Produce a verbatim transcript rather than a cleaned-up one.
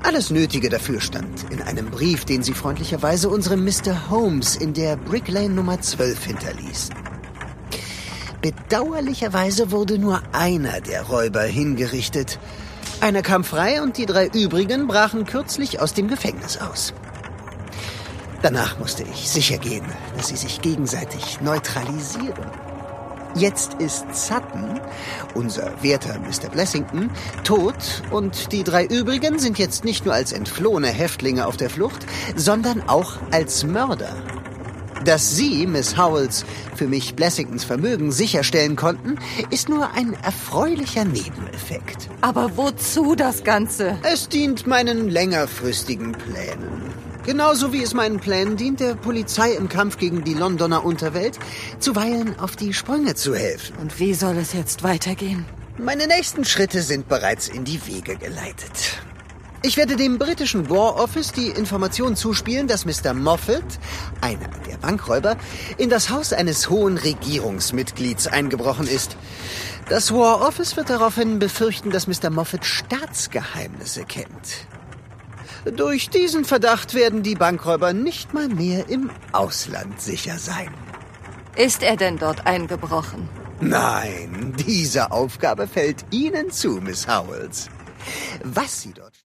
Alles Nötige dafür stand in einem Brief, den sie freundlicherweise unserem Mister Holmes in der Brick Lane Nummer zwölf hinterließ. Bedauerlicherweise wurde nur einer der Räuber hingerichtet. Einer kam frei und die drei übrigen brachen kürzlich aus dem Gefängnis aus. Danach musste ich sicher gehen, dass sie sich gegenseitig neutralisieren. Jetzt ist Sutton, unser werter Mister Blessington, tot und die drei übrigen sind jetzt nicht nur als entflohene Häftlinge auf der Flucht, sondern auch als Mörder. Dass Sie, Miss Howells, für mich Blessingtons Vermögen sicherstellen konnten, ist nur ein erfreulicher Nebeneffekt. Aber wozu das Ganze? Es dient meinen längerfristigen Plänen. Genauso wie es meinen Plänen dient, der Polizei im Kampf gegen die Londoner Unterwelt zuweilen auf die Sprünge zu helfen. Und wie soll es jetzt weitergehen? Meine nächsten Schritte sind bereits in die Wege geleitet. Ich werde dem britischen War Office die Information zuspielen, dass Mister Moffat, einer der Bankräuber, in das Haus eines hohen Regierungsmitglieds eingebrochen ist. Das War Office wird daraufhin befürchten, dass Mister Moffat Staatsgeheimnisse kennt. Durch diesen Verdacht werden die Bankräuber nicht mal mehr im Ausland sicher sein. Ist er denn dort eingebrochen? Nein, diese Aufgabe fällt Ihnen zu, Miss Howells. Was Sie dort